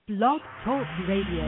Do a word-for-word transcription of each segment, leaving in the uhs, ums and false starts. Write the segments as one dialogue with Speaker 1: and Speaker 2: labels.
Speaker 1: Blog Talk Radio.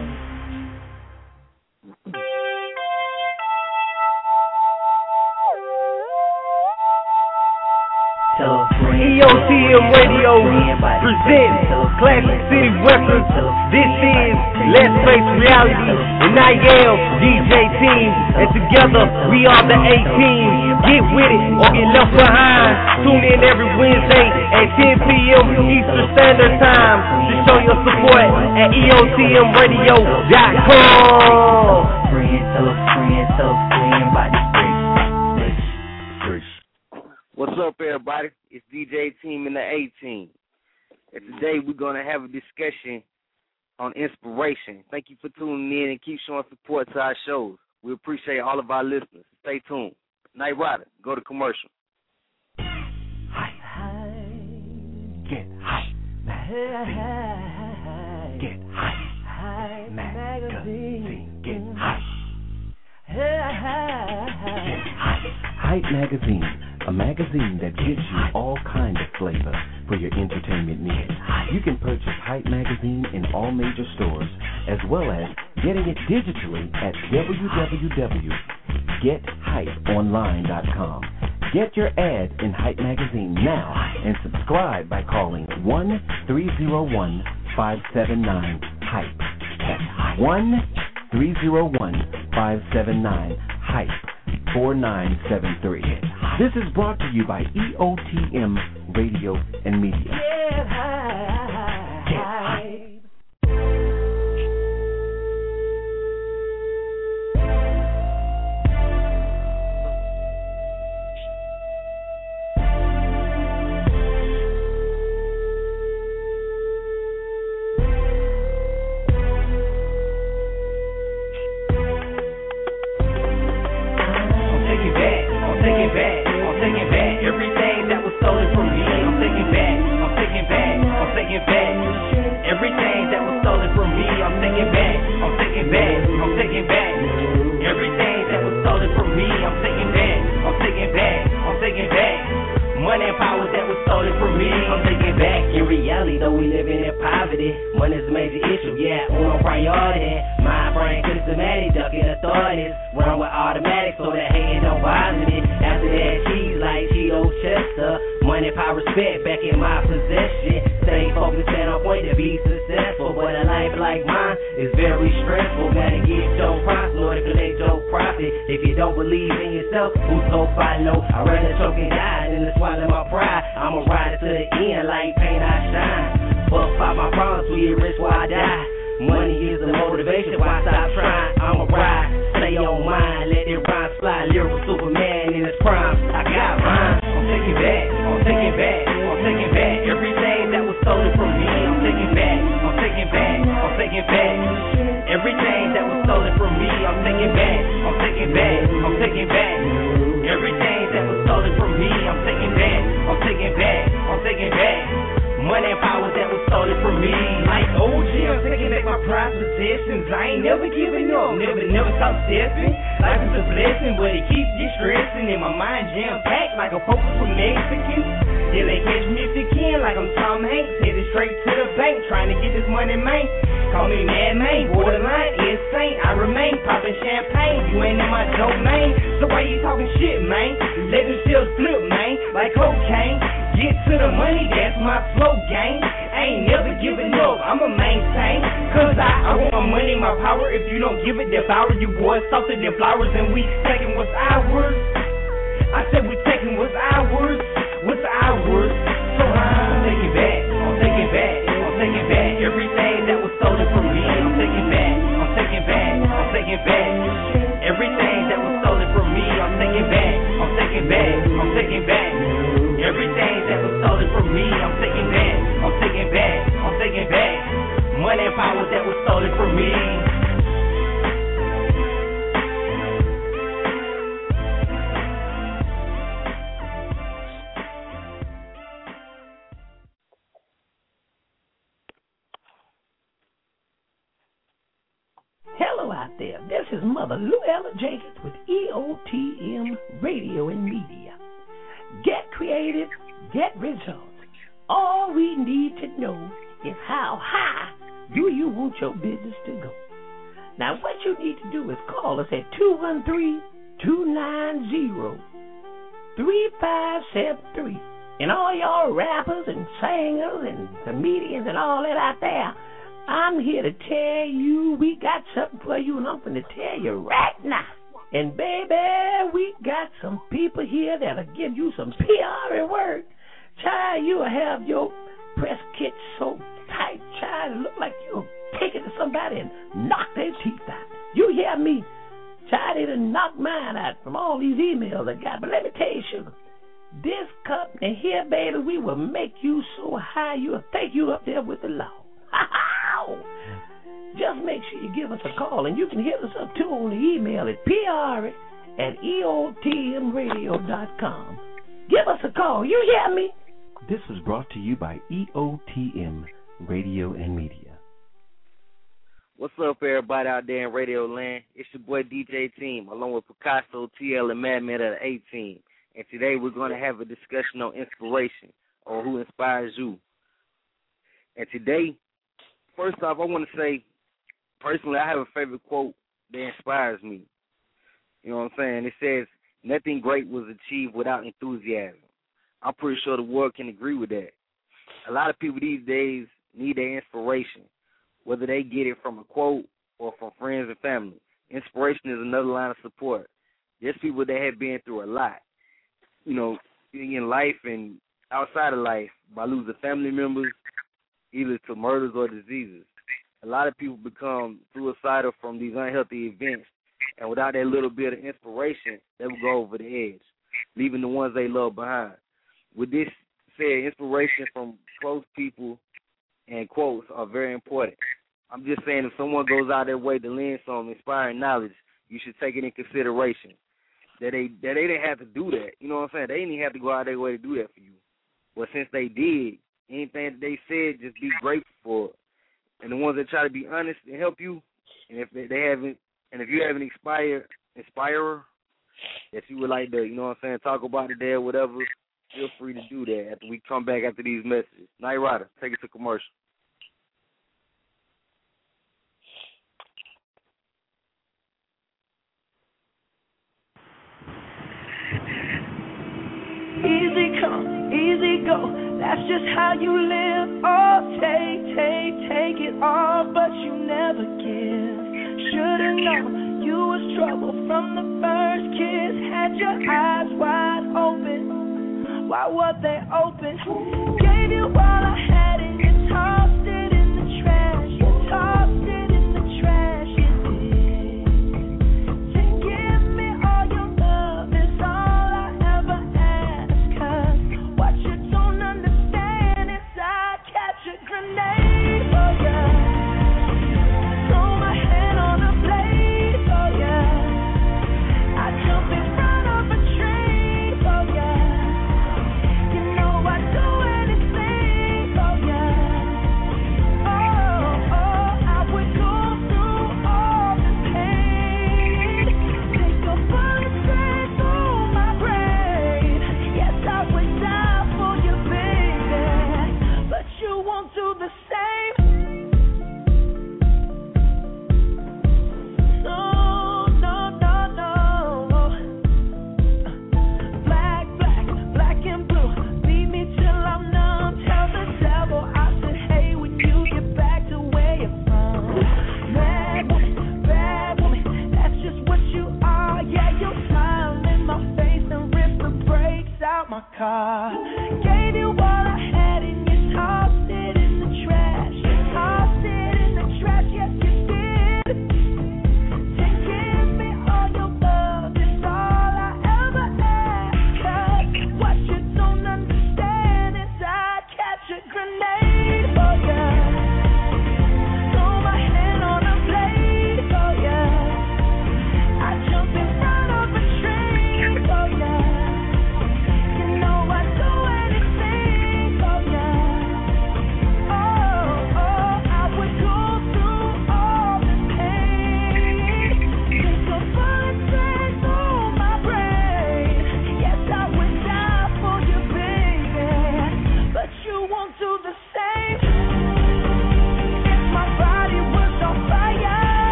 Speaker 2: E O T M Radio presents Classic City Records. This is Let's Face Reality, and I am D J Team, and together we are the A-Team. Get with it or get left behind. Tune in every Wednesday at ten p.m. Eastern Standard Time to show your support at E O T M radio dot com.
Speaker 3: Friend, tell a friend, tell a friend about this break.
Speaker 4: What's up, everybody? It's D J Team and the A-Team. And today we're going to have a discussion on inspiration. Thank you for tuning in and keep showing support to our shows. We appreciate all of our listeners. Stay tuned. Night Rider, go to commercial.
Speaker 3: Hype. Get hype. Magazine. Get hype. Magazine. Get hype. Get hype. Hype Magazine, a magazine that gives you all kinds of flavor for your entertainment needs. You can purchase Hype Magazine in all major stores, as well as getting it digitally at w w w dot get hype online dot com. Get your ad in Hype Magazine now and subscribe by calling one three zero one, five seven nine, hype. That's one three zero one, five seven nine, hype. four nine seven three. This is brought to you by E O T M Radio and Media. Get high. Get high.
Speaker 5: Get results. All we need to know is how high
Speaker 1: do you want your business to go? Now, what you need to do is call us at two one three, two nine zero, three five seven three. And all y'all rappers and singers and comedians and all that out there, I'm here to tell you we got something for you, and I'm going to tell you right now. And, baby, we got some people here that'll give you some P R work. Child, you'll have your press kit so tight, child, it look like you'll take it to somebody and knock their teeth out. You hear me? Child, they done knocked mine out from all these emails I got. But let me tell you, sugar, this company here, baby, we will make you so high you'll think you up there with the law. Just make sure you give us a call, and you can hit us up too on the email at P R at E O T M radio dot com. Give us a call. You hear me?
Speaker 3: This was brought to you by E O T M Radio and Media.
Speaker 4: What's up, everybody out there in Radio Land? It's your boy D J Team, along with Picasso, T L, and Madman of the A-Team. And today we're going to have a discussion on inspiration, or who inspires you. And today, first off, I want to say, personally, I have a favorite quote that inspires me. You know what I'm saying? It says, nothing great was achieved without enthusiasm. I'm pretty sure the world can agree with that. A lot of people these days need their inspiration, whether they get it from a quote or from friends and family. Inspiration is another line of support. There's people that have been through a lot, you know, in life and outside of life, by losing family members, either to murders or diseases. A lot of people become suicidal from these unhealthy events, and without that little bit of inspiration, they will go over the edge, leaving the ones they love behind. With this said, inspiration from close people and quotes are very important. I'm just saying, if someone goes out their way to lend some inspiring knowledge, you should take it in consideration. That they that they didn't have to do that. You know what I'm saying? They didn't even have to go out their way to do that for you. But since they did, anything that they said, just be grateful for it. And the ones that try to be honest and help you, and if they, they haven't, and if you have an inspire, inspirer that you would like to, you know what I'm saying, talk about today or whatever, feel free to do that after we come back after these messages. Night Rider, take it to commercial.
Speaker 5: Easy come, easy go, that's just how you live. Oh, take, take, take it all, but you never give. Should've known you was trouble from the first kiss. Had your eyes wide open, why were they open? Gave you all I had and you tossed it in the trash. You tossed it in the trash, you did. To give me all your love is all I ever ask. Cause what you don't understand is I catch a grenade for ya. Throw my hand on a blade for ya. I jump in front of a train for ya. You know I'd do anything for ya.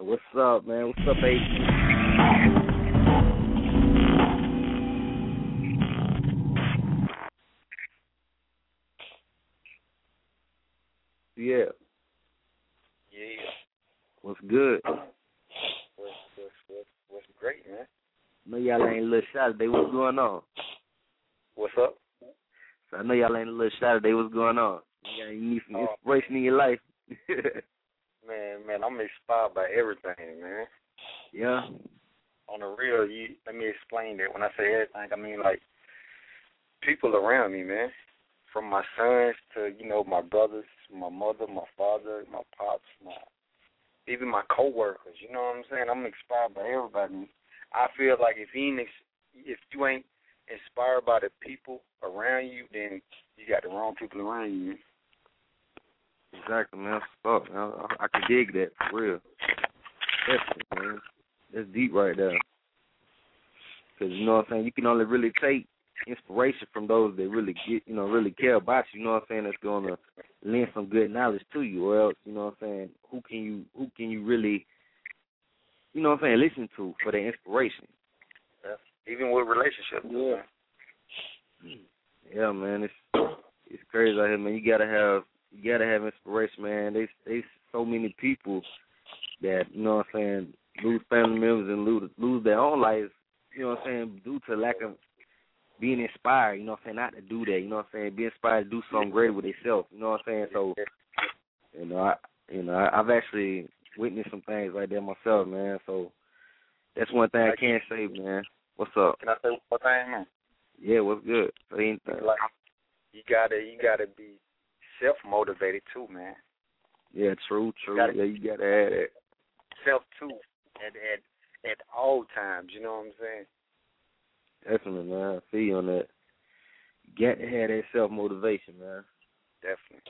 Speaker 4: What's up, man? What's up, A T? Yeah.
Speaker 6: Yeah.
Speaker 4: What's good?
Speaker 6: What's, what's, what's, what's great, man?
Speaker 4: I know y'all ain't a little shot today. What's going on?
Speaker 6: What's up?
Speaker 4: So I know y'all ain't a little shot today. What's going on? You, got, you need some inspiration in your life.
Speaker 6: man, man, I'm inspired by everything, man.
Speaker 4: Yeah.
Speaker 6: On the real, you let me explain that. When I say everything, I mean like people around me, man. From my sons to, you know, my brothers, my mother, my father, my pops, my even my coworkers. You know what I'm saying? I'm inspired by everybody. I feel like if you ain't, if you ain't inspired by the people around you, then you got the wrong people around you.
Speaker 4: Exactly, man. Fuck, man. I, I can dig that for real. Definitely, man. That's deep right there. Because, you know what I'm saying, you can only really take inspiration from those that really get, you know, really care about you, you know what I'm saying, that's going to lend some good knowledge to you, or else, you know what I'm saying, who can you, who can you really, you know what I'm saying, listen to for their inspiration.
Speaker 6: Yeah. Even with relationships.
Speaker 4: Yeah. Man. Yeah, man, it's it's crazy out here, man. You gotta have you gotta have inspiration, man. There's there's so many people that, you know what I'm saying, lose family members and lose lose their own lives, you know what I'm saying, due to lack of being inspired, you know what I'm saying, not to do that, you know what I'm saying, be inspired to do something great with themselves, you know what I'm saying. So, you know, I you know, I, I've actually witnessed some things like that myself, man. So that's one thing I can say, man. What's up?
Speaker 6: Can I say one thing, man?
Speaker 4: Yeah, what's good? Say anything.
Speaker 6: Like, you gotta you gotta be self motivated too, man.
Speaker 4: Yeah, true, true.
Speaker 6: You gotta,
Speaker 4: yeah, you gotta have that.
Speaker 6: Self too at at at all times, you know what I'm saying?
Speaker 4: Definitely, man. I feel you on that. You got to have that self motivation, man.
Speaker 6: Definitely.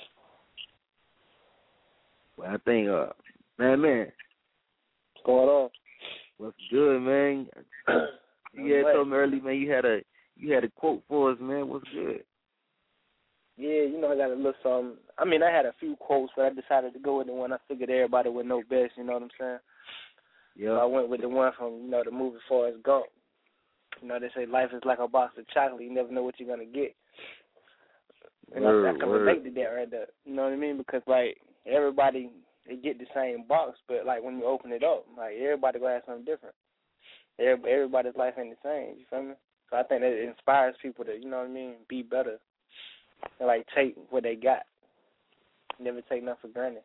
Speaker 4: Well, I think, uh, man, man.
Speaker 7: What's going on?
Speaker 4: What's good, man? You had told me early, man. You had a you had a quote for us, man. What's good?
Speaker 7: Yeah, you know, I got a little something. I mean, I had a few quotes, but I decided to go with the one I figured everybody would know best. You know what I'm saying?
Speaker 4: Yeah.
Speaker 7: So I went with the one from, you know, the movie Forrest Gump. You know, they say life is like a box of chocolate. You never know what you're going to get. And word, I, I can word. relate to that right there. You know what I mean? Because, like, everybody, they get the same box, but, like, when you open it up, like, everybody going to have something different. Everybody's life ain't the same. You feel me? So I think that it inspires people to, you know what I mean, be better and, like, take what they got. Never take nothing for granted.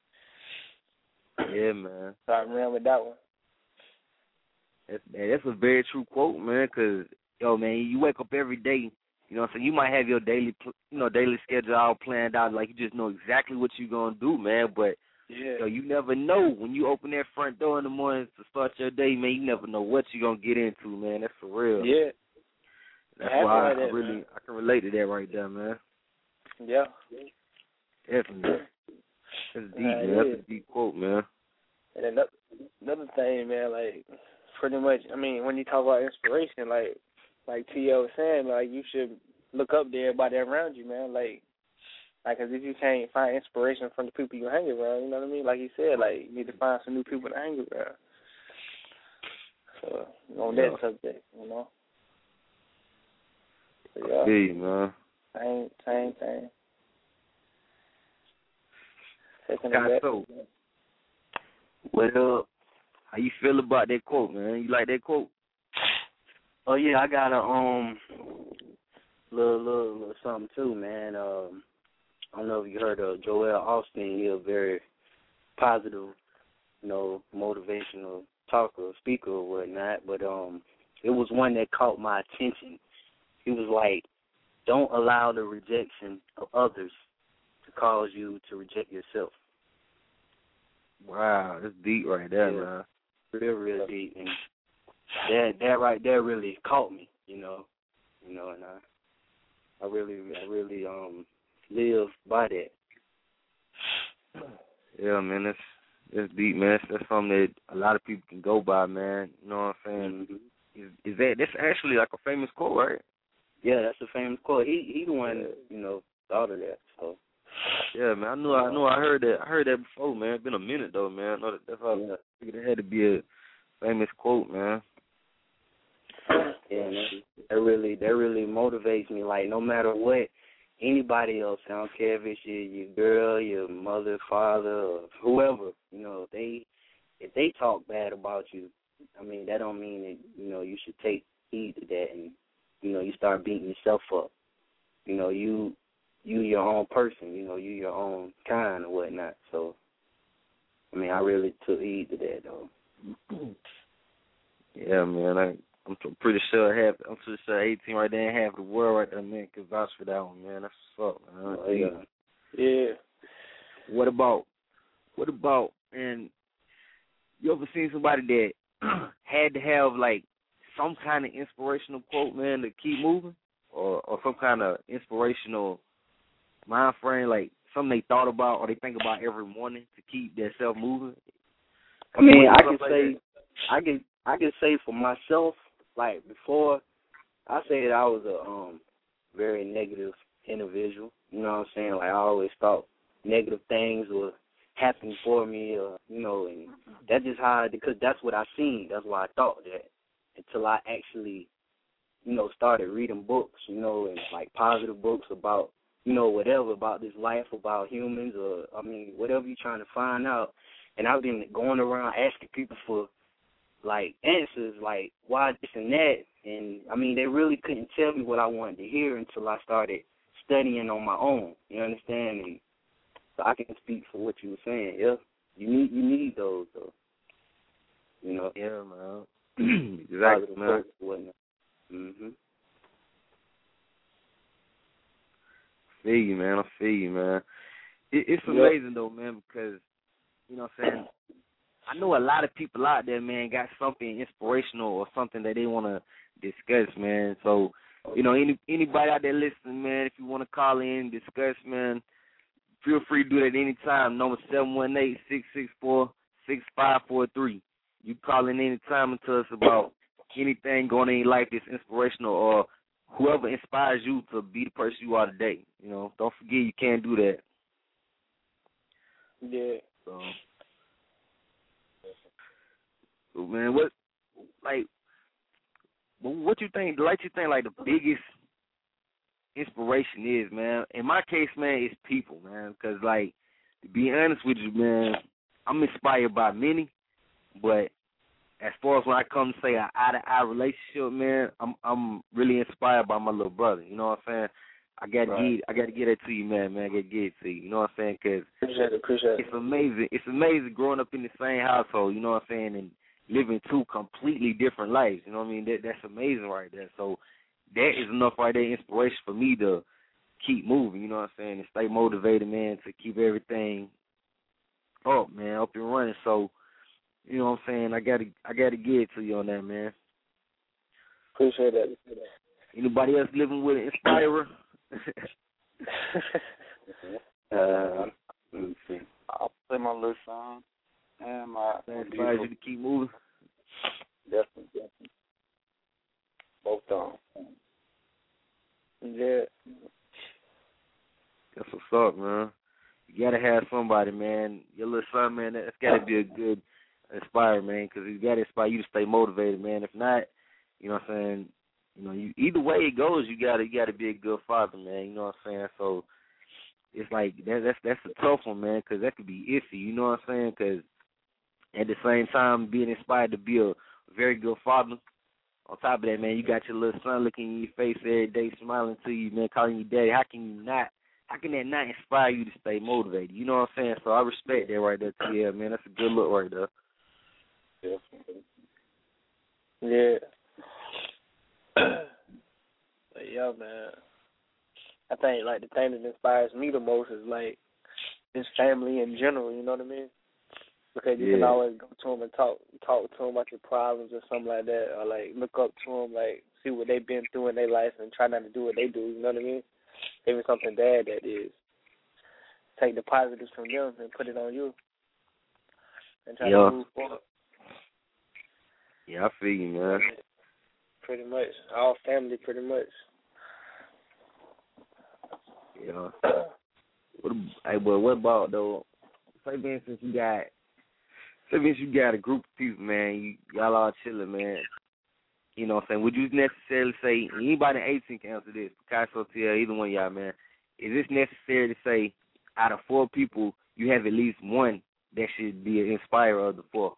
Speaker 4: Yeah, man.
Speaker 7: So I ran with that one.
Speaker 4: That's, man, that's a very true quote, man, because, yo, man, you wake up every day, you know what I'm saying, you might have your daily, you know, daily schedule all planned out, like you just know exactly what you're going to do, man, but,
Speaker 7: yeah.
Speaker 4: yo, you never know. When you open that front door in the morning to start your day, man, you never know what you're going to get into, man. That's for real.
Speaker 7: Yeah.
Speaker 4: That's why I, I really, man. I can relate to that right there, man.
Speaker 7: Yeah.
Speaker 4: Definitely. That's deep, uh, man.
Speaker 7: Yeah.
Speaker 4: That's a deep quote, man.
Speaker 7: And another, another thing, man, like, pretty much, I mean, when you talk about inspiration, like, like T L was saying, like, you should look up to everybody around you, man. Like, like, cause if you can't find inspiration from the people you hang around, you know what I mean? Like he said, like, you need to find some new people to hang around. So, on
Speaker 4: yeah.
Speaker 7: that subject, you know. So,
Speaker 4: yeah. See, man.
Speaker 7: Same, same thing.
Speaker 4: So, what up? How you feel about that quote, man? You like that quote?
Speaker 8: Oh yeah, I got a um little little, little something too, man. Um, I don't know if you heard of Joel Austin. He's a very positive, you know, motivational talker, speaker, or whatnot. But um, it was one that caught my attention. He was like, "Don't allow the rejection of others to cause you to reject yourself."
Speaker 4: Wow, that's deep right there,
Speaker 8: yeah.
Speaker 4: man.
Speaker 8: Real, real deep, and that that right there really caught me, you know, you know, and I, I really, I really um live by that.
Speaker 4: Yeah, man, that's that's deep, man. That's, that's something that a lot of people can go by, man. You know what I'm saying?
Speaker 8: Mm-hmm.
Speaker 4: Is, is that that's actually like a famous quote, right?
Speaker 8: Yeah, that's a famous quote. He he the one, you know, thought of that. So
Speaker 9: Yeah, man. I knew I knew I heard that I heard that before, man. It's been a minute though, man. I know that, that's how I figured it had to be a famous quote, man.
Speaker 8: Yeah, man. That really that really motivates me. Like no matter what anybody else, I don't care if it's your your girl, your mother, father, or whoever, you know, if they if they talk bad about you, I mean that don't mean that, you know, you should take heed to that and, you know, you start beating yourself up. You know, you you your own person, you know, you your own kind or whatnot. So I mean I really took heed to that though.
Speaker 9: Yeah, man, I I'm pretty sure half. I'm pretty sure eighteen right there and half the world right there, man, can vouch for that one, man. That's what's up, man.
Speaker 7: Oh, yeah. Yeah.
Speaker 9: What about? What about? And you ever seen somebody that had to have like some kind of inspirational quote, man, to keep moving, or or some kind of inspirational mind frame, like something they thought about or they think about every morning to keep their self moving?
Speaker 8: I mean, I can
Speaker 9: like
Speaker 8: say,
Speaker 9: that?
Speaker 8: I can I can say for myself. Like before, I say that I was a um very negative individual. You know what I'm saying? Like I always thought negative things would happen for me, or you know, and that's just how because that's what I seen. That's why I thought that until I actually, you know, started reading books, you know, and like positive books about, you know, whatever about this life, about humans, or I mean, whatever you're trying to find out. And I've been going around asking people for like answers, like why this and that, and I mean they really couldn't tell me what I wanted to hear until I started studying on my own. You understand? And so I can speak for what you were saying. Yeah, you need you need those though. You know.
Speaker 9: Yeah, man. Exactly, man.
Speaker 8: Mhm.
Speaker 9: I feel you, man. I feel you, man. It, it's amazing though, man, because you know what I'm saying. I know a lot of people out there, man, got something inspirational or something that they want to discuss, man. So, you know, any anybody out there listening, man, if you want to call in, discuss, man, feel free to do that any time. Number seven one eight, six six four, six five four three. You call in any time and tell us about anything going on in your life that's inspirational or whoever inspires you to be the person you are today. You know, don't forget you can't do that.
Speaker 7: Yeah.
Speaker 9: So. So, man, what, like, what you think, like you think, like, the biggest inspiration is, man? In my case, man, it's people, man, because, like, to be honest with you, man, I'm inspired by many, but as far as when I come to say an eye-to-eye relationship, man, I'm I'm really inspired by my little brother, you know what I'm saying? I got to
Speaker 7: right.
Speaker 9: get I got to get it to you, man, man, I got to get it to you, you know what I'm saying? Because
Speaker 7: appreciate it, appreciate it.
Speaker 9: It's amazing. It's amazing growing up in the same household, you know what I'm saying, and living two completely different lives. You know what I mean? That that's amazing right there. So that is enough right there, inspiration for me to keep moving, you know what I'm saying, and stay motivated, man, to keep everything up, man, up and running. So, you know what I'm saying, I gotta I gotta get it to you on that, man.
Speaker 7: Appreciate that.
Speaker 9: Anybody else living with an inspirer?
Speaker 6: uh, let me see. I'll play my little song. And my,
Speaker 9: that inspires you to keep moving?
Speaker 6: Definitely, definitely. Both of them.
Speaker 7: Yeah.
Speaker 9: That's what's up, man. You gotta have somebody, man. Your little son, man, that's gotta be a good inspire, man, because he's gotta inspire you to stay motivated, man. If not, you know what I'm saying, you know, you either way it goes, you gotta you gotta be a good father, man. You know what I'm saying? So it's like that, that's that's a tough one, man, because that could be iffy. You know what I'm saying? Because at the same time, being inspired to be a very good father. On top of that, man, you got your little son looking in your face every day, smiling to you, man, calling you daddy. How can you not? How can that not inspire you to stay motivated? You know what I'm saying? So I respect that right there, too. Yeah, man, that's a good look right there.
Speaker 7: Yeah. But yeah, man. I think like the thing that inspires me the most is like his family in general. You know what I mean? Because you
Speaker 9: yeah.
Speaker 7: can always go to them and talk talk to them about your problems or something like that, or like look up to them, like see what they've been through in their life and try not to do what they do. You know what I mean? Even something bad that is, take the positives from them and put it on you and try
Speaker 9: yeah.
Speaker 7: to move forward.
Speaker 9: Yeah, I feel you, man.
Speaker 7: Pretty much. All family, pretty much.
Speaker 9: Yeah. What, hey, but what about though? Say, for instance, you got, say, for instance, you got a group of people, man. You y'all all chilling, man. You know what I'm saying? Would you necessarily say anybody in eighteen can answer this? Picasso, T L, either one of y'all, man. Is this necessary to say out of four people, you have at least one that should be an inspirer of the four?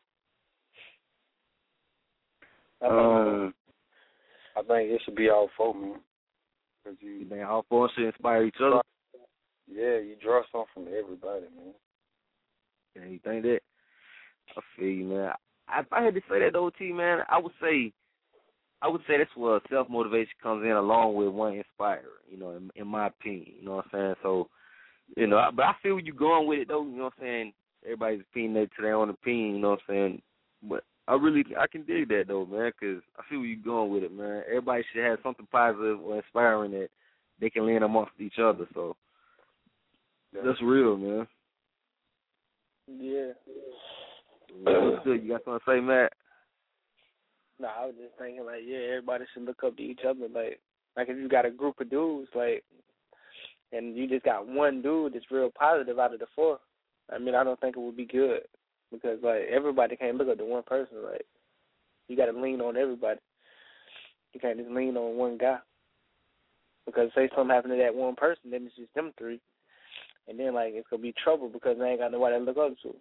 Speaker 6: Um, I think it should be all four, man. Cause you,
Speaker 9: you think all four should inspire each other?
Speaker 6: Yeah, you draw something from everybody, man.
Speaker 9: Yeah, you think that? I feel you, man. I, if I had to say that, though, T, man, I would say, I would say that's where self-motivation comes in along with one inspirer, you know, in, in my opinion, you know what I'm saying? So, you know, but I feel where you're going with it, though, you know what I'm saying? Everybody's opinion to their own opinion, you know what I'm saying? But I really, I can dig that, though, man, because I feel where you're going with it, man. Everybody should have something positive or inspiring that they can lean amongst each other, so that's real, man.
Speaker 7: Yeah.
Speaker 9: What's good? You got something to say, Matt?
Speaker 7: No, I was just thinking, like, yeah, everybody should look up to each other. Like, like if you got a group of dudes, like, and you just got one dude that's real positive out of the four, I mean, I don't think it would be good because, like, everybody can't look up to one person. Like, you got to lean on everybody. You can't just lean on one guy because say something happened to that one person, then it's just them three. And then, like, it's going to be trouble because they ain't got nobody to look up to.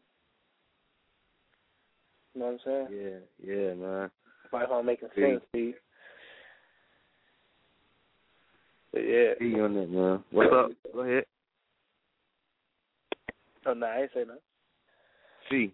Speaker 7: You know what I'm saying?
Speaker 9: Yeah, yeah, man.
Speaker 7: If I'm making sense, Steve. But yeah.
Speaker 9: See you on that, man. What's up? Go ahead.
Speaker 7: Oh, no, I ain't say nothing.
Speaker 9: See.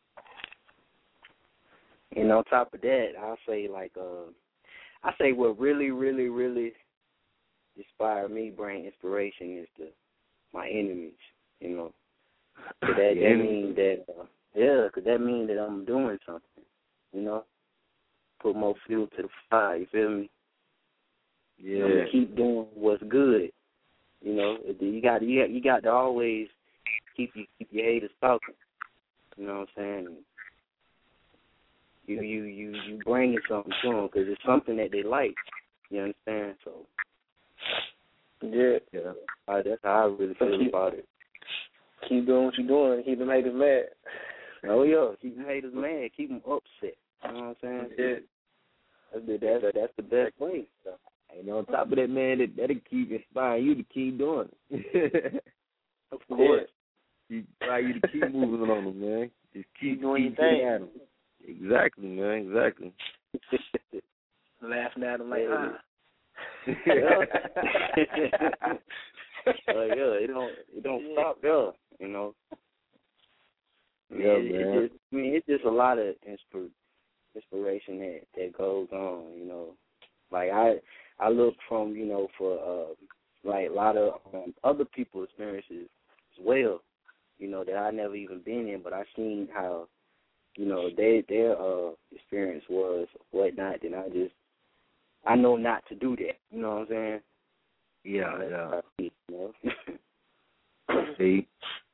Speaker 8: And on top of that, I'll say, like, uh, I say what really, really, really inspire me, bring inspiration is the my enemies, you know. So that,
Speaker 9: yeah.
Speaker 8: that means that, uh, yeah, because that means that I'm doing something, you know. Put more fuel to the fire, you feel me?
Speaker 9: Yeah.
Speaker 8: I'm gonna keep doing what's good, you know. You got you got, you got to always keep you keep your haters talking, you know what I'm saying? You you you you bringing something to them because it's something that they like, you understand? So
Speaker 7: yeah,
Speaker 8: yeah, uh, that's how I really feel
Speaker 7: keep,
Speaker 8: about it.
Speaker 7: Keep doing what you're doing, keep them haters mad.
Speaker 8: Oh yeah, keep them haters mad, keep them upset. You know what I'm saying?
Speaker 7: Yeah.
Speaker 8: That's the, that's, that's the best way. So.
Speaker 9: And on top of that, man, that, that'll keep inspiring you to keep doing it.
Speaker 7: Of course.
Speaker 9: Yeah. Inspire you to keep moving on them, man. Just keep,
Speaker 7: keep doing
Speaker 9: keep
Speaker 7: your thing.
Speaker 9: At them. Exactly, man, exactly.
Speaker 7: Laughing at them like, ah.
Speaker 8: Well, yeah, it don't, it don't yeah. stop there, you know.
Speaker 9: Yeah,
Speaker 8: it,
Speaker 9: man.
Speaker 8: It just, I mean, it's just a lot of inspiration. inspiration that, that goes on, you know. Like, I I look from, you know, for, uh, like, a lot of um, other people's experiences as well, you know, that I never even been in, but I seen how, you know, they, their uh, experience was whatnot, and I just, I know not to do that, you know what I'm saying?
Speaker 9: Yeah,
Speaker 8: that's
Speaker 9: yeah.
Speaker 8: You know?
Speaker 9: See?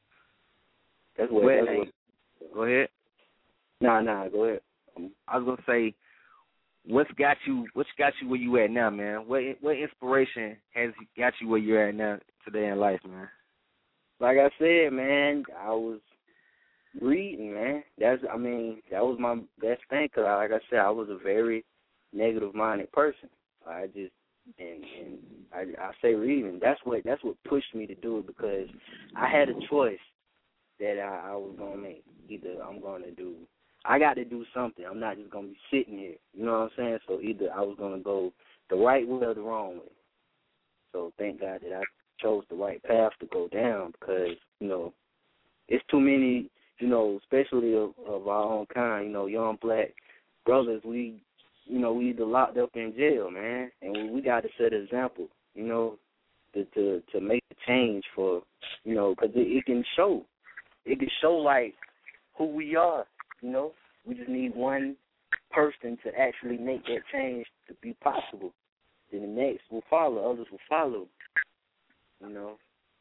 Speaker 8: That's what,
Speaker 9: well,
Speaker 8: that's what.
Speaker 9: Go ahead.
Speaker 8: Nah, nah, go ahead.
Speaker 9: I was gonna say, what's got you? What's got you where you at now, man? What what inspiration has got you where you're at now today in life, man?
Speaker 8: Like I said, man, I was reading, man. That's, I mean, that was my best thing. Cause like I said, I was a very negative-minded person. I just and and I, I say reading. That's what that's what pushed me to do it because I had a choice that I, I was gonna make. Either I'm gonna do. I got to do something. I'm not just going to be sitting here. You know what I'm saying? So either I was going to go the right way or the wrong way. So thank God that I chose the right path to go down because, you know, it's too many, you know, especially of, of our own kind, you know, young black brothers, we, you know, we either locked up in jail, man, and we, we got to set an example, you know, to, to, to make a change for, you know, because it, it can show. It can show, like, who we are. You know, we just need one person to actually make that change to be possible. Then the next will follow, others will follow. You know.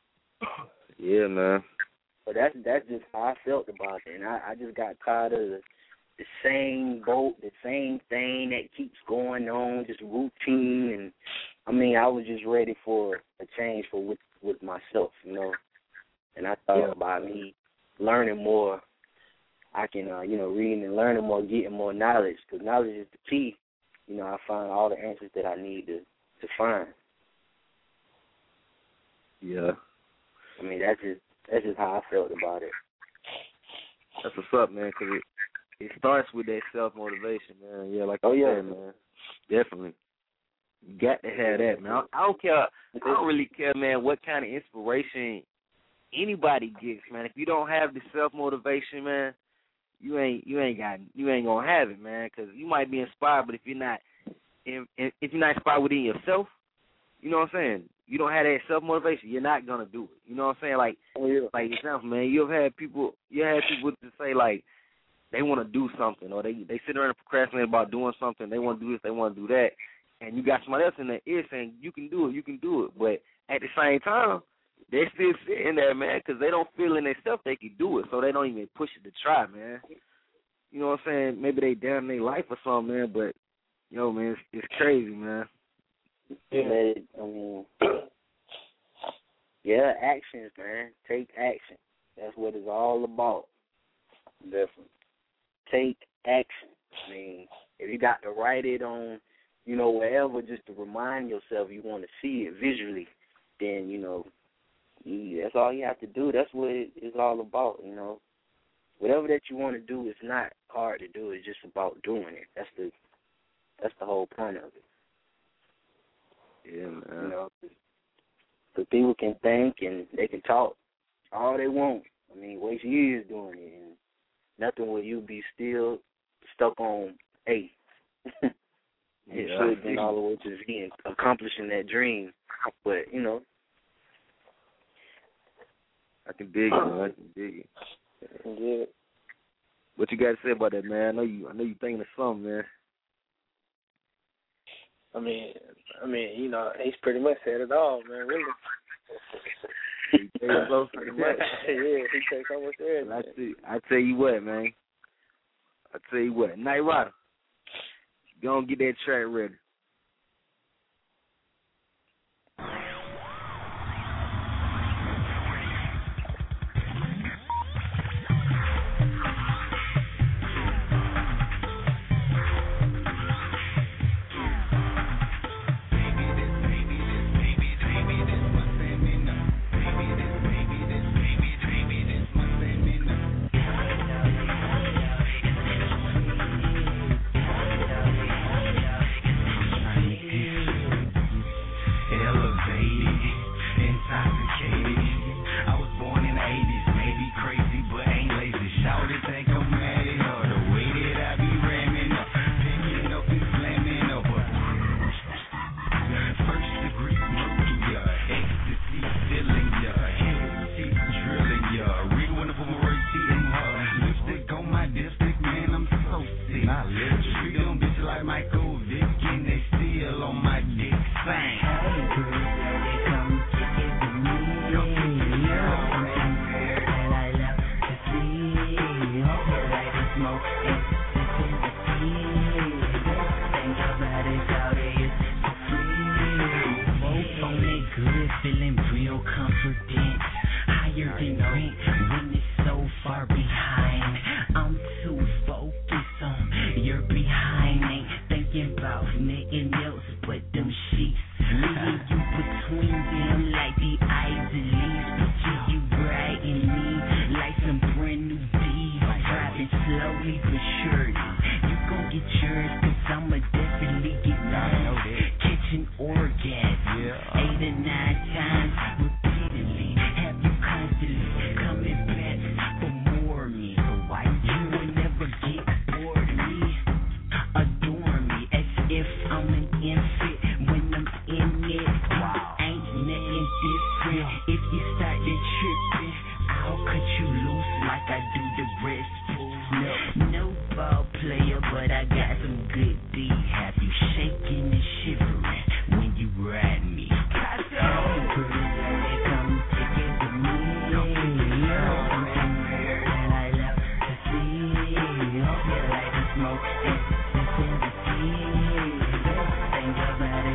Speaker 9: Yeah, man.
Speaker 8: But that's that's just how I felt about it, and I, I just got tired of the, the same boat, the same thing that keeps going on, just routine. And I mean, I was just ready for a change for with with myself. You know, And I thought
Speaker 9: Yeah.
Speaker 8: about me learning more. I can, uh, you know, reading and learning more, getting more knowledge, because knowledge is the key. You know, I find all the answers that I need to, to find.
Speaker 9: Yeah.
Speaker 8: I mean, that's just that's just how I felt about it.
Speaker 9: That's what's up, man, because it, it starts with that self-motivation, man. Yeah, like
Speaker 8: Oh,
Speaker 9: you
Speaker 8: yeah.
Speaker 9: said, man. Definitely. You got to have that, man. I, I don't care. I don't really care, man, what kind of inspiration anybody gets, man. If you don't have the self-motivation, man, you ain't you ain't got you ain't gonna have it, man. Because you might be inspired, but if you're not if, if you're not inspired within yourself, you know what I'm saying? You don't have that self motivation, you're not gonna do it. You know what I'm saying? Like,
Speaker 8: oh, yeah.
Speaker 9: like example, man. You've had people, you have people to say like they want to do something, or they they sit around and procrastinate about doing something. They want to do this, they want to do that, and you got somebody else in their ear saying you can do it, you can do it. But at the same time, they're still sitting there, man, because they don't feel in themselves they can do it, so they don't even push it to try, man. You know what I'm saying? Maybe they down in their life or something, man. But yo, man, it's, it's crazy, man.
Speaker 8: Yeah, I mean, yeah, actions, man. Take action. That's what it's all about.
Speaker 6: Definitely.
Speaker 8: Take action. I mean, if you got to write it on, you know, wherever, just to remind yourself you want to see it visually, then, you know, you, that's all you have to do. That's what it, it's all about, you know. Whatever that you want to do is not hard to do. It's just about doing it. That's the that's the whole point of it.
Speaker 9: Yeah, man.
Speaker 8: You know, because people can think and they can talk all they want. I mean, waste years doing it, and nothing will you be still stuck on A. You
Speaker 9: Yeah,
Speaker 8: should have been all the way to Z and accomplishing that dream. But, you know.
Speaker 9: I can dig it, man. I can dig it.
Speaker 8: Yeah.
Speaker 9: What you got to say about that, man? I know you. I know you thinking of something, man.
Speaker 7: I mean, I mean, you know, he's pretty much said it all, man. Really.
Speaker 9: He takes close pretty much.
Speaker 7: Yeah, he takes almost everything.
Speaker 9: I tell, I tell you what, man. I tell you what, Night Rider, go and get that track ready.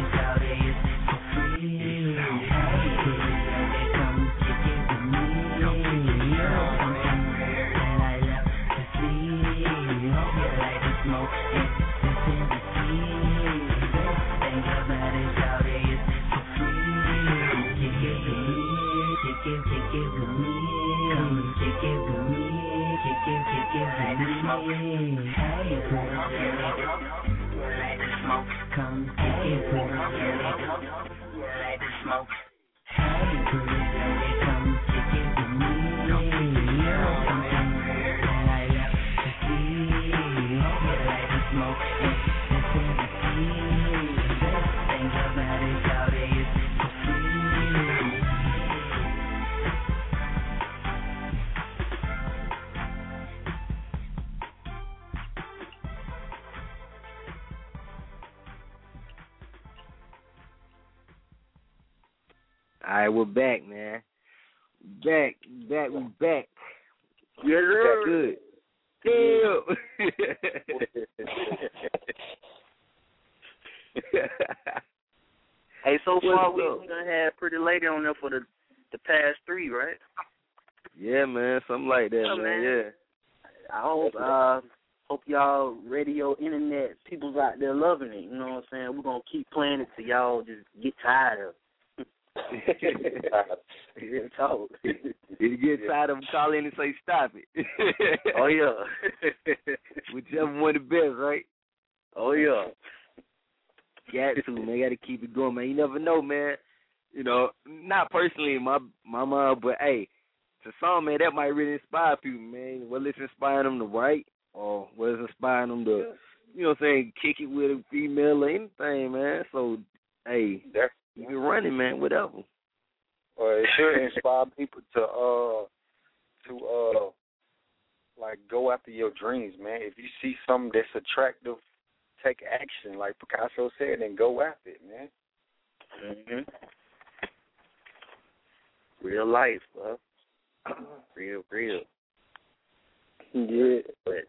Speaker 5: Come smoke, and this in the sea. Best thing about it, shawty, is this for free. Kick it with me, kick it, kick it with me. Come and kick it with me, kick it, kick it with me. Hey, pretty girl, like the smoke. Come kick it with me, like the smoke. Hey, pretty girl, come kick it with me. You're something that I love to see. Hope you like the smoke, and this in the sea. Best thing about it, shawty, is this for free.
Speaker 9: All right, we're back, man. Back, back, we back.
Speaker 6: Yeah,
Speaker 9: Back good. Damn.
Speaker 8: Hey, so far
Speaker 9: What's
Speaker 8: we
Speaker 9: up?
Speaker 8: we done had Pretty Lady on there for the the past three, right?
Speaker 9: Yeah, man, something like that,
Speaker 8: Yeah,
Speaker 9: man.
Speaker 8: man.
Speaker 9: Yeah.
Speaker 8: I hope uh hope y'all radio internet people's out there loving it. You know what I'm saying? We're gonna keep playing it till y'all just get tired of it. Real talk.
Speaker 9: You get tired of them calling and say stop it.
Speaker 8: Oh yeah.
Speaker 9: Whichever one the best, right?
Speaker 8: Oh yeah.
Speaker 9: Got to, man. Got to keep it going, man. You never know, man. You know, not personally my my mom, but hey, to some, man, that might really inspire people, man. Whether it's inspiring them to write or whether it's inspiring them to, you know what I'm saying, kick it with a female or anything, man. So, hey, you can run it, man, whatever.
Speaker 6: Well, it should inspire people to uh to uh like go after your dreams, man. If you see something that's attractive, take action, like Picasso said, and go after it, man.
Speaker 8: Mhm. Real life, bro. Real, real.
Speaker 7: Yeah.
Speaker 8: But,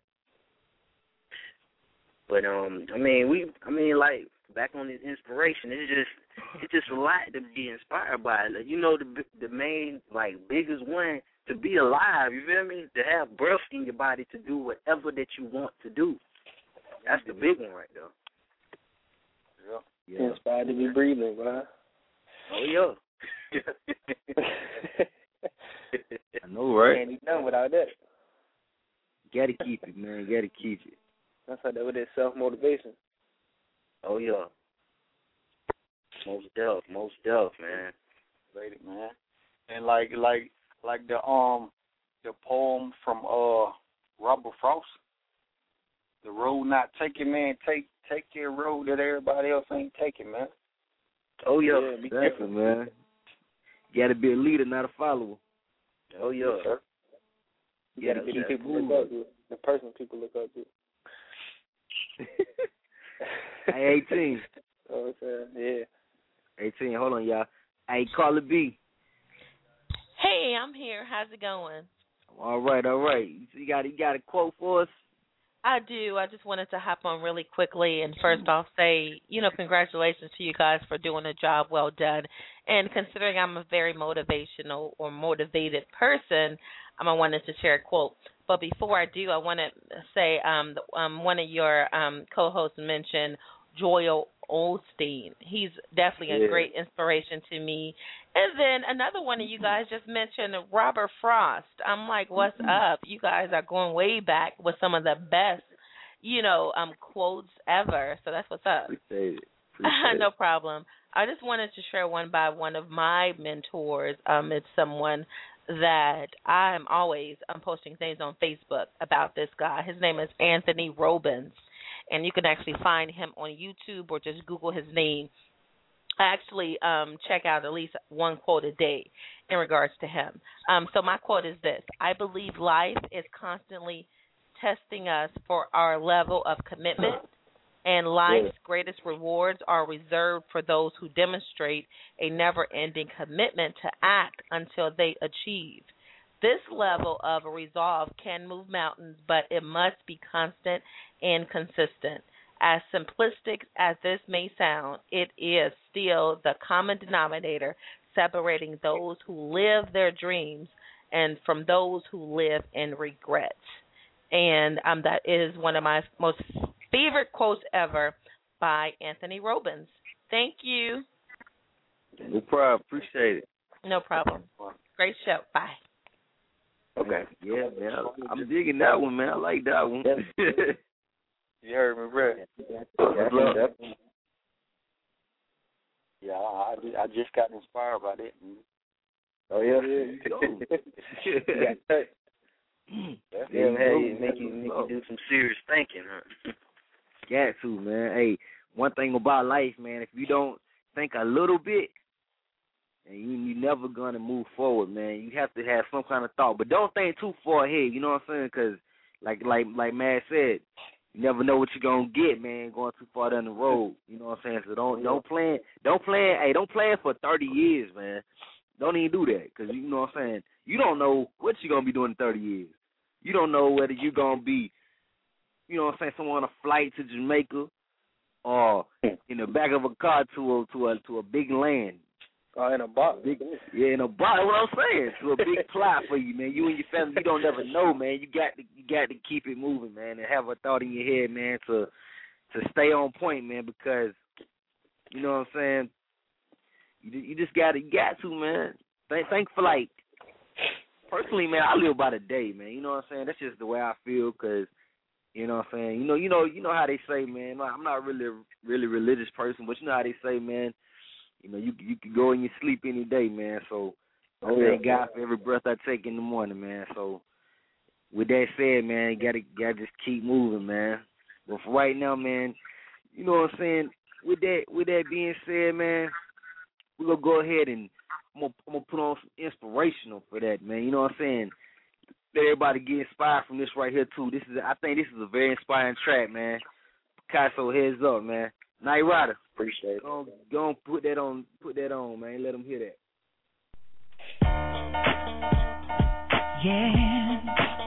Speaker 8: but um, I mean, we, I mean, like back on this inspiration, it's just, it's just a lot to be inspired by. Like, you know, the the main, like, biggest one to be alive. You feel me? To have breath in your body to do whatever that you want to do. That's the big one right there.
Speaker 6: Yeah.
Speaker 7: Yeah. Inspired to be breathing, bro.
Speaker 8: Oh yeah.
Speaker 9: I know, right?
Speaker 7: Can't be done without that.
Speaker 9: Gotta keep it, man. Gotta keep it.
Speaker 7: That's how that with that self motivation.
Speaker 8: Oh yeah. Most deaf, most deaf, man.
Speaker 6: Lady, man. And like like like the um the poem from uh Robert Frost, the road not taken, man. Take take your road that everybody else ain't taking, man.
Speaker 8: Oh yeah,
Speaker 6: yeah be
Speaker 9: Exactly,
Speaker 6: careful,
Speaker 9: man. You gotta be a leader, not a follower.
Speaker 8: Oh yeah,
Speaker 6: yes, sir.
Speaker 7: You gotta be the people look up to, the person people look up to.
Speaker 9: Hey, eighteen.
Speaker 7: Oh, it's, uh, yeah.
Speaker 9: eighteen, hold on, y'all. Hey, Carla B.
Speaker 10: Hey, I'm here. How's it going?
Speaker 9: All right, all right. You got you got a quote for us?
Speaker 10: I do. I just wanted to hop on really quickly and first off say, you know, congratulations to you guys for doing a job well done. And considering I'm a very motivational or motivated person, um, I wanted to share a quote. But before I do, I want to say um, um, one of your um, co-hosts mentioned Joel Osteen. He's definitely a
Speaker 9: Yeah.
Speaker 10: great inspiration to me. And then another one of you guys just mentioned Robert Frost. I'm like, what's
Speaker 9: Mm-hmm.
Speaker 10: up? You guys are going way back with some of the best, you know, um, quotes ever. So that's what's up.
Speaker 9: Appreciate it. Appreciate
Speaker 10: No
Speaker 9: it.
Speaker 10: problem. I just wanted to share one by one of my mentors. Um, it's someone that I'm always I'm posting things on Facebook about this guy. His name is Anthony Robbins, and you can actually find him on YouTube or just Google his name. I actually um, check out at least one quote a day in regards to him. Um, so my quote is this: I believe life is constantly testing us for our level of commitment, and life's greatest rewards are reserved for those who demonstrate a never-ending commitment to act until they achieve. This level of resolve can move mountains, but it must be constant and consistent. As simplistic as this may sound, it is still the common denominator separating those who live their dreams and from those who live in regret. And um, that is one of my most favorite quotes ever by Anthony Robbins. Thank you.
Speaker 9: No problem. Appreciate it.
Speaker 10: No problem. Great show. Bye.
Speaker 9: Okay. Yeah, man. I'm digging that one, man. I like that one.
Speaker 6: You heard me, bro.
Speaker 9: Yeah,
Speaker 6: yeah I, I just got inspired by that. Man.
Speaker 8: Oh, yeah? Yeah, yeah. Yeah, hey, make you, make you do some serious thinking, huh?
Speaker 9: Got to, man. Hey, one thing about life, man, if you don't think a little bit, and you you never gonna move forward, man. You have to have some kind of thought, but don't think too far ahead. You know what I'm saying? Because, like like like Matt said, you never know what you're gonna get, man. Going too far down the road. You know what I'm saying? So don't don't plan don't plan. Hey, don't plan for thirty years, man. Don't even do that, because you know what I'm saying. You don't know what you're gonna be doing in thirty years. You don't know whether you're gonna be, you know what I'm saying, someone on a flight to Jamaica, or in the back of a car to a to a to a big land.
Speaker 7: Oh, in a box.
Speaker 9: Big, yeah, in a box. What I'm saying, to a big plot for you, man. You and your family, you don't never know, man. You got to you got to keep it moving, man, and have a thought in your head, man, to to stay on point, man, because you know what I'm saying. You you just got to you got to, man. Thank thank for like personally, man. I live by the day, man. You know what I'm saying. That's just the way I feel, cause you know what I'm saying. You know you know you know how they say, man. I'm not really a really religious person, but you know how they say, man. You know, you you can go in your sleep any day, man. So I oh, thank yeah. God for every breath I take in the morning, man. So with that said, man, you gotta gotta just keep moving, man. But for right now, man, you know what I'm saying. With that with that being said, man, we're gonna go ahead and I'm gonna, I'm gonna put on some inspirational for that, man. You know what I'm saying. Let everybody get inspired from this right here too. This is I think this is a very inspiring track, man. Picasso, heads up, man. Night Rider.
Speaker 8: Appreciate it.
Speaker 9: Go, go on, put that on, put that on, man. Let them hear that.
Speaker 5: Yeah.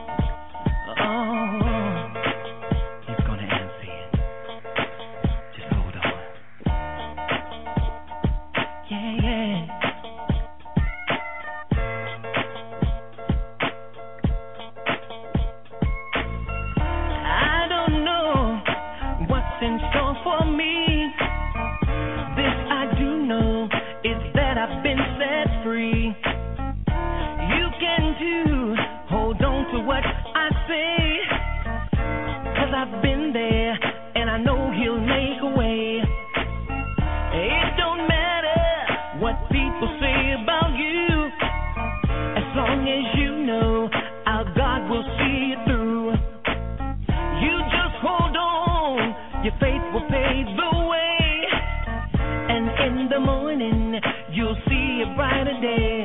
Speaker 5: Oh, he's gonna answer it. Just hold on. Yeah, yeah. I don't know what's in store for me. I've been set free. You can do, hold on to what I say, cause I've been there and I know he'll make a way. It don't matter what people say about you, as long as you know our God will see it through. You just hold on, your faith will pave the way, and in the morning you'll see a brighter day.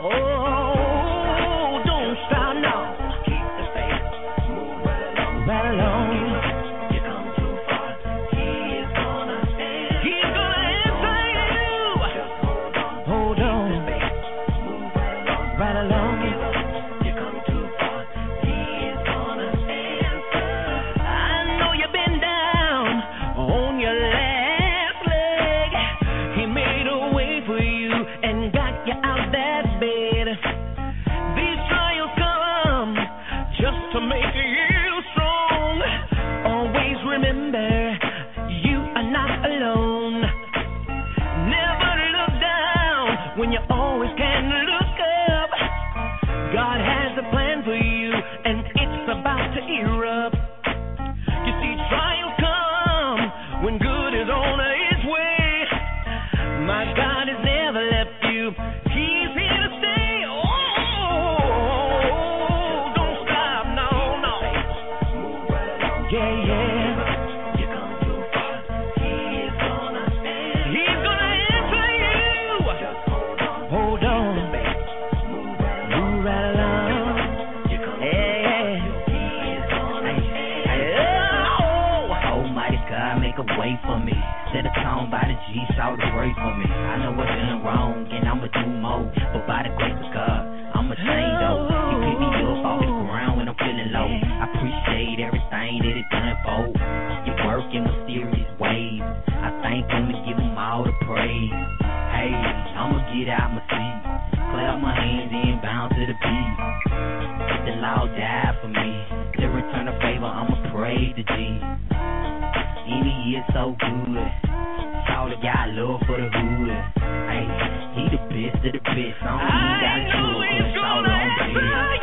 Speaker 5: Oh, don't stop now. Keep the faith, move right along. Right along. You come too far, he is gonna answer. He's gonna answer you. Just hold on. Hold on. Keep the faith, move right along. Right along. You come too far, he is gonna answer. I know you've been down on your last leg. He made a way for you and got you out that bed. These trials come just to make you strong. Always remember, you are not alone. Never look down when you always can look up. God has a plan for you and it's about to erupt. You see, trials come when good is on its way. My God has never left you. He's here to stay. Oh, don't stop. No, no. Yeah, yeah. You come too far. He is gonna answer. He's gonna answer you. Just hold on. Hold on. Move right along. Yeah. He is gonna answer. Oh, Almighty God, make a way for me. Set a tone by the G, shout a word for me. I know I've been wrong and I'ma do more, but by the grace of God, I'ma change though. He picked me up off the ground when I'm feeling low. I appreciate everything that it done for. You work in mysterious ways. I thank him and give him all the praise. Hey, I'ma get out my seat, clap my hands and bounce to the beat. The Lord died for me. To return a favor, I'ma praise the G.
Speaker 1: so good. Shawty got love for the hood. Hey, he the best of the best. I don't even got a clue, cause Shawty on bed.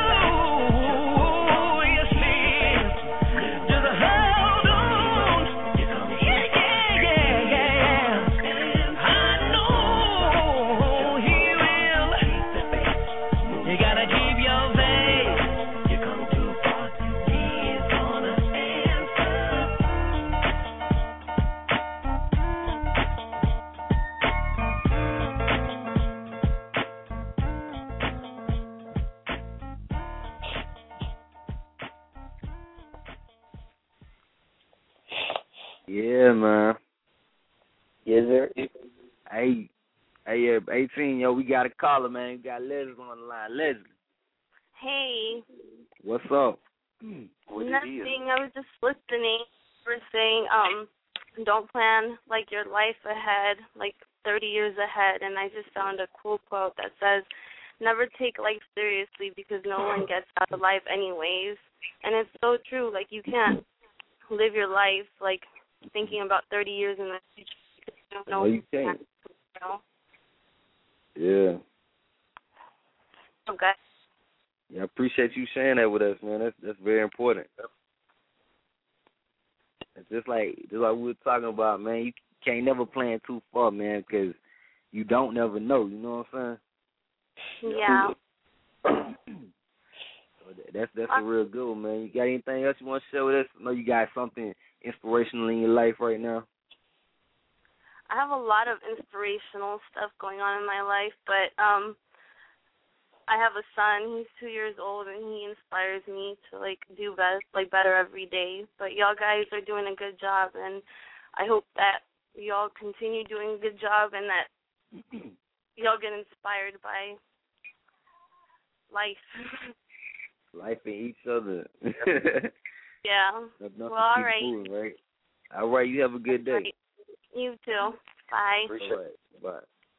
Speaker 9: Yeah, man.
Speaker 8: Yes, sir.
Speaker 9: Hey, hey, uh, eighteen, yo, we got a caller, man. We got Leslie on the line. Leslie.
Speaker 11: Hey.
Speaker 9: What's up?
Speaker 11: What Nothing. I was just listening. You were saying, um, don't plan like your life ahead, like thirty years ahead. And I just found a cool quote that says, never take life seriously because no one gets out of life anyways. And it's so true. Like, you can't live your life, like, thinking about thirty years in the future because you don't know.
Speaker 9: No, you can't.
Speaker 11: You know?
Speaker 9: Yeah.
Speaker 11: Okay.
Speaker 9: Yeah, I appreciate you sharing that with us, man. That's that's very important. It's just like just like we were talking about, man. You can't never plan too far, man, because you don't never know. You know what I'm
Speaker 11: saying? Yeah.
Speaker 9: So that's that's a real good one, man. You got anything else you want to share with us? I know you got something inspirational in your life right now.
Speaker 11: I have a lot of inspirational stuff going on in my life, but um, I have a son. He's two years old, and he inspires me to like do best, like better every day. But y'all guys are doing a good job, and I hope that y'all continue doing a good job, and that y'all get inspired by life.
Speaker 9: Life and each other.
Speaker 11: Yeah. Well, all right.
Speaker 9: Moving, right. All right. You have a good day.
Speaker 11: Right. You too. Bye.
Speaker 9: Appreciate it. Bye.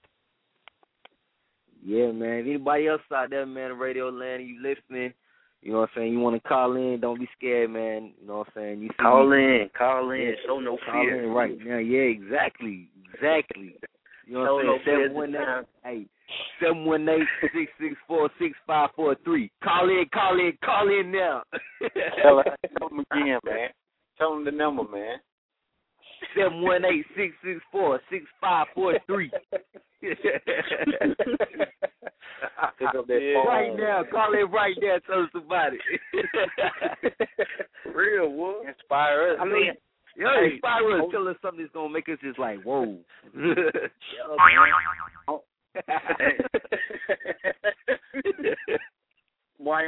Speaker 9: Yeah, man. If anybody else out there, man, in radio land, you listening, you know what I'm saying, you want to call in, don't be scared, man. You know what I'm saying? You see
Speaker 8: call
Speaker 9: me,
Speaker 8: in. Call in. Yeah, show no
Speaker 9: call
Speaker 8: fear.
Speaker 9: In right now. Yeah, exactly. Exactly. You know what I'm saying? seven one eight Hey. seven one eight, six six four, six five four three. Call in, call in, call in now.
Speaker 6: Tell them again, man. Tell them the number, man.
Speaker 9: seven one eight, six six four, six five four three.
Speaker 6: Pick up that phone.
Speaker 9: Right now, call in right now. Tell us about it.
Speaker 6: Real, what? Inspire us.
Speaker 9: I mean, yo,
Speaker 6: hey,
Speaker 9: inspire us. Tell us something that's going to make us just like, whoa.
Speaker 8: Why?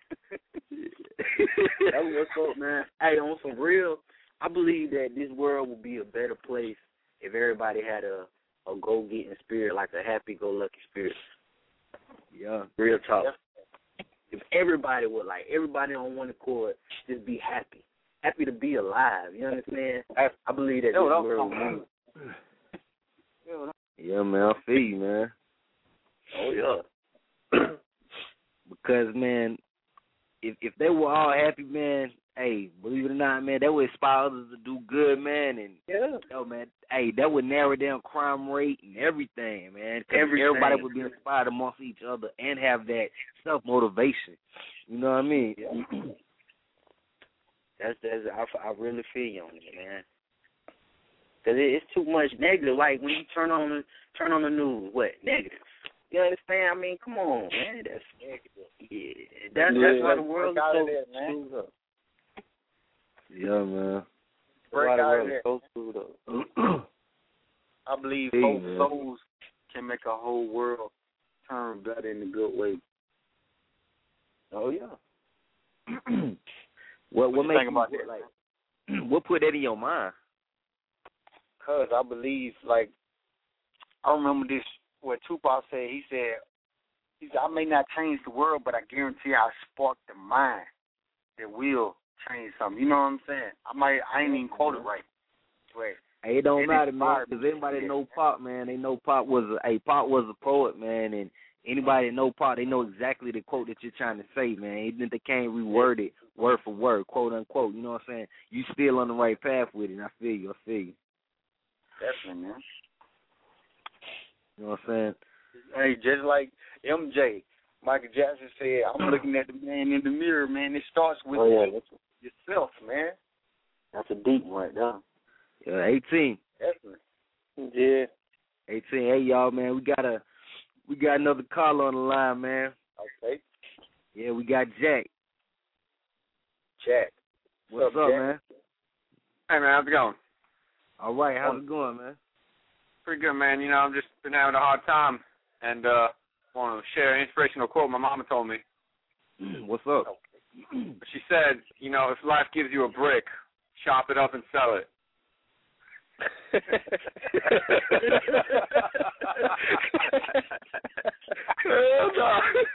Speaker 8: That's what's up, man. Hey, on some real, I believe that this world would be a better place if everybody had a, a go-getting spirit, like a happy-go-lucky spirit.
Speaker 9: Yeah.
Speaker 8: Real talk. Yeah. If everybody would, like, everybody on one accord, just be happy. Happy to be alive. You understand? I believe that
Speaker 6: Yo,
Speaker 8: this world would move.
Speaker 9: Yeah, man, I feel you, man.
Speaker 8: Oh, yeah.
Speaker 9: Because, man, if if they were all happy, man, hey, believe it or not, man, that would inspire others to do good, man. And,
Speaker 8: yeah.
Speaker 9: yo, man, hey, that would narrow down crime rate and everything, man. Because everybody would be inspired amongst each other and have that self-motivation. You know what I mean?
Speaker 8: Yeah. That's, that's I, I really feel you on it, man. Because it, it's too much negative. Like, when you turn on the, turn on the news, what? Negative. You understand? I mean, come on, man. That's negative. Yeah. That's,
Speaker 6: yeah,
Speaker 8: that's why the world is so
Speaker 6: there, man.
Speaker 8: screwed up.
Speaker 9: Yeah, man.
Speaker 6: Break out of there.
Speaker 8: So screwed up.
Speaker 6: I believe
Speaker 9: hey,
Speaker 6: both
Speaker 9: man.
Speaker 6: souls can make a whole world turn better in a good way.
Speaker 8: Oh, yeah.
Speaker 9: What, what,
Speaker 6: what
Speaker 9: makes
Speaker 6: think about
Speaker 9: you,
Speaker 6: that?
Speaker 9: Like, what put that in your mind?
Speaker 6: Because I believe, like, I remember this, what Tupac said. He said, he said, I may not change the world, but I guarantee I spark the mind that will change something. You know what I'm saying? I might, I ain't even quote it right. But
Speaker 9: hey, it don't
Speaker 6: it
Speaker 9: matter, man,
Speaker 6: inspired
Speaker 9: because
Speaker 6: me.
Speaker 9: anybody that
Speaker 6: Yeah.
Speaker 9: know Pop, man, they know Pop was a, hey, Pop was a poet, man, and anybody that know Pop, they know exactly the quote that you're trying to say, man. Even if they can't reword it word for word, quote unquote. You know what I'm saying? You still on the right path with it. And I feel you. I feel you.
Speaker 6: Definitely, man.
Speaker 9: You know what I'm saying?
Speaker 6: Hey, just like M J, Michael Jackson said, I'm looking at the man in the mirror, man. It starts with
Speaker 8: oh, yeah, that's
Speaker 6: yourself, man.
Speaker 8: That's a deep one right there.
Speaker 9: Yeah, eighteen.
Speaker 6: Definitely.
Speaker 7: Yeah.
Speaker 9: eighteen. Hey, y'all, man. We got a we got another caller on the line, man.
Speaker 6: Okay.
Speaker 9: Yeah, we got Jack.
Speaker 6: Jack.
Speaker 9: What's, What's up, up man?
Speaker 12: Hey, man. How's it going?
Speaker 9: All right. How's it going, man?
Speaker 12: Pretty good, man. You know, I've just been having a hard time, and uh, want to share an inspirational quote my mama told me.
Speaker 9: What's up?
Speaker 12: She said, you know, if life gives you a brick, chop it up and sell it.
Speaker 9: Hell no.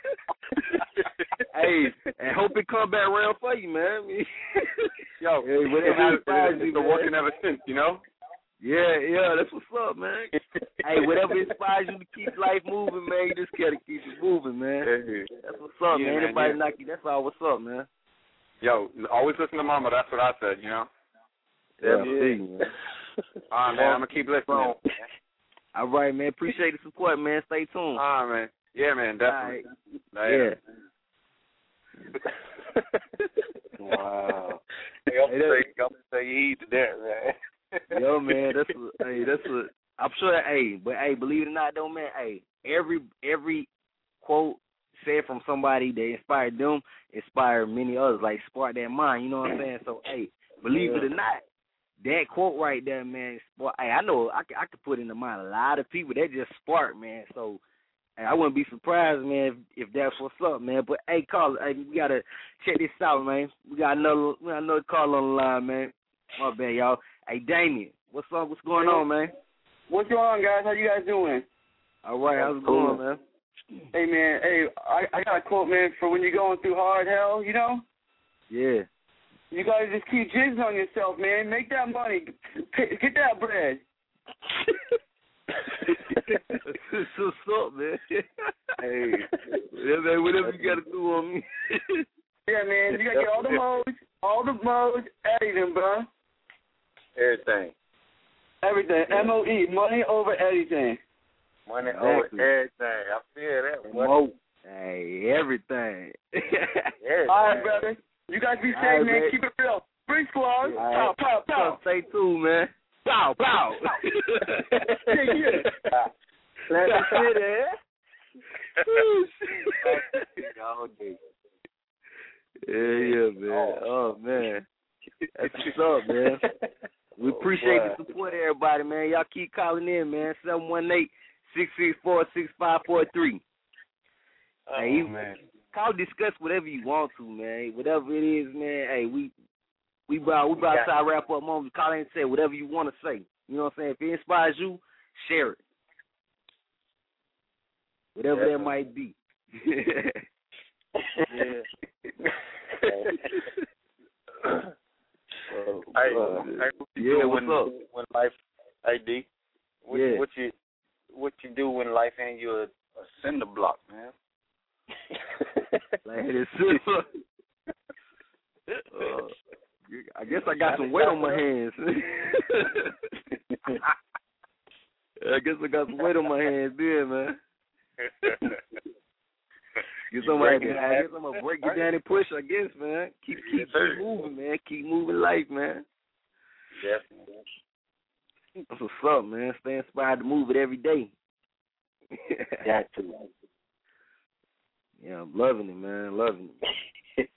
Speaker 9: Hey, and hope it come back around for you, man.
Speaker 12: Yo,
Speaker 9: hey,
Speaker 12: whatever inspires you, been working ever since, you know?
Speaker 9: Yeah, yeah, that's what's up, man. Hey, whatever inspires you to keep life moving, man, you just gotta keep it moving, man. That's what's up,
Speaker 12: yeah,
Speaker 9: man.
Speaker 12: man.
Speaker 9: Anybody
Speaker 12: Yeah.
Speaker 9: knock you, that's all what's up, man.
Speaker 12: Yo, always listen to mama, that's what I said, you know?
Speaker 9: Yeah, yeah. See, man.
Speaker 12: All right, man, I'm gonna keep listening.
Speaker 9: All right, man. Appreciate the support, man. Stay tuned.
Speaker 12: All right, man. Yeah, man, definitely.
Speaker 9: Right.
Speaker 6: Yeah. Wow. Hey, I'm
Speaker 9: hey,
Speaker 6: gonna say, I'm gonna say heed to that, man.
Speaker 9: Yo, man, that's a, hey, that's a. I'm sure that, hey, but hey, believe it or not, though, man, hey, every every quote said from somebody that inspired them inspired many others, like spark that mind. You know what I'm saying? So, hey, believe yeah. it or not, that quote right there, man, spark, hey, I know I I could put in the mind a lot of people that just spark, man. So. Hey, I wouldn't be surprised, man, if, if that's what's up, man. But hey, caller, hey, we gotta check this out, man. We got another, we got another call on the line, man. My bad, y'all. Hey, Damien, what's up? What's going on, man?
Speaker 13: What's going on, guys? How you guys doing?
Speaker 9: All right, how's it going, man?
Speaker 13: Hey, man. Hey, I, I got a quote, man, for when you're going through hard hell. You know?
Speaker 9: Yeah.
Speaker 13: You gotta just keep jizzing on yourself, man. Make that money. Get that bread.
Speaker 9: What's up, man?
Speaker 13: Hey.
Speaker 9: Yeah, man, whatever you got to do on me.
Speaker 13: Yeah, man, you got to get all the modes, all the modes, everything, bro.
Speaker 6: Everything.
Speaker 13: Everything. M O E, money over everything.
Speaker 6: Money exactly. over everything. I feel that.
Speaker 9: Mo. Hey, everything.
Speaker 6: everything.
Speaker 13: All right, brother. You guys be safe, right, man. man. Keep it real. Free squad.
Speaker 9: Right.
Speaker 13: Pow, pow, pow.
Speaker 9: Stay tuned, man. Pow, pow.
Speaker 13: Yeah, yeah.
Speaker 9: Let me sit there. Yeah, yeah, man. Oh, man. That's what's up, man. We appreciate the support, everybody, man. Y'all keep calling in, man. seven one eight, six six four, six five four three.
Speaker 6: Oh,
Speaker 9: hey,
Speaker 6: man.
Speaker 9: Call, discuss whatever you want to, man. Whatever it is, man. Hey, we we about, we about to wrap up moment. Call in and say whatever you want to say. You know what I'm saying? If it inspires you, share it. Whatever yeah. that might be.
Speaker 6: yeah. uh, hey, uh, hey, what you
Speaker 9: yeah,
Speaker 6: do
Speaker 9: what's
Speaker 6: when,
Speaker 9: up?
Speaker 6: when life, hey D, what,
Speaker 9: yeah.
Speaker 6: what you what you do when life hand you a, a cinder block, man?
Speaker 9: Like it's uh, I guess I got some weight on my hands. I guess I got some weight on my hands there, man. Guess somebody, I guess I'm gonna break it down and push. I guess, man. Keep keep, keep moving, man. Keep moving life, man.
Speaker 6: Definitely.
Speaker 9: That's what's up, man. Stay inspired to move it every day.
Speaker 8: Got to.
Speaker 9: Yeah, I'm loving it, man. Loving it.